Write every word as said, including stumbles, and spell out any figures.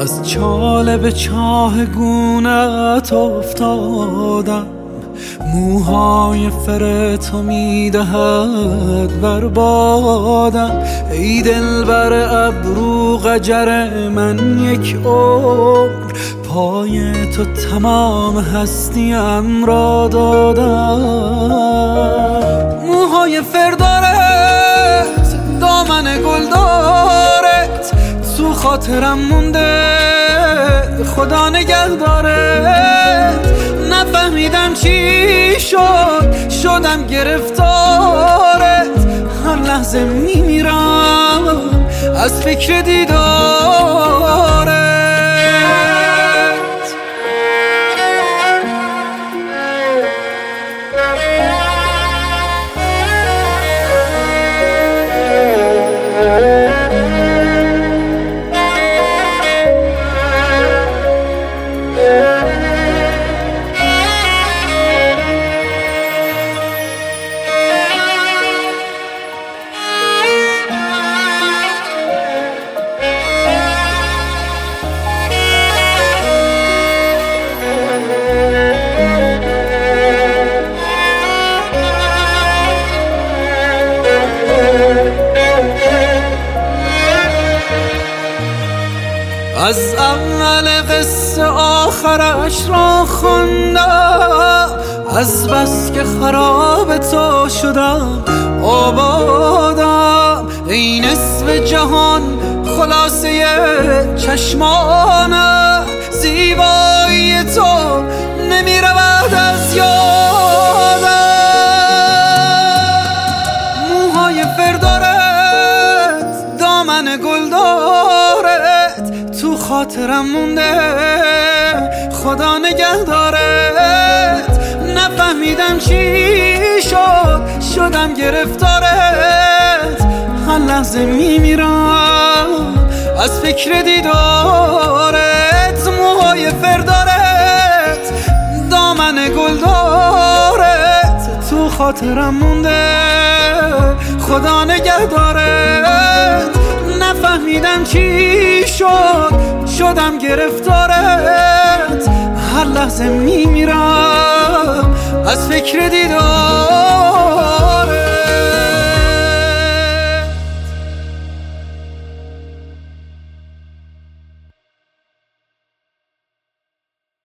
از چاله به چاه گونت افتادم، موهای فر تو میدهد بربادم. ای دلبر ابرو قجر من یک عمر، پای تو تمام هستیم را دادم. موهای فر دارت، دامن گل دارت، تو خاطرم مونده خدا نگه دارت. نفهمیدم چی شد، شدم گرفتارت، هر لحظه میمیرم از فکر دیدارت. از اول قصه آخرش را خوندم، از بس که خراب تو شدم آبادم. ای نصف جهان خلاصه چشمانم، زیبایی تو نمی رود از یادم. موهای فر دارت، دامن گل دارت، تو خاطرم مونده خدا نگه دارت. نفهمیدم چی شد، شدم گرفتارت، هر لحظه میمیرم از فکر دیدارت. موهای فر دارت، دامن گل دارت، تو خاطرم مونده خدا نگه دارت. نفهمیدم چی شد، شدم گرفتارت، هر لحظه میمیرم از فکر دیدار.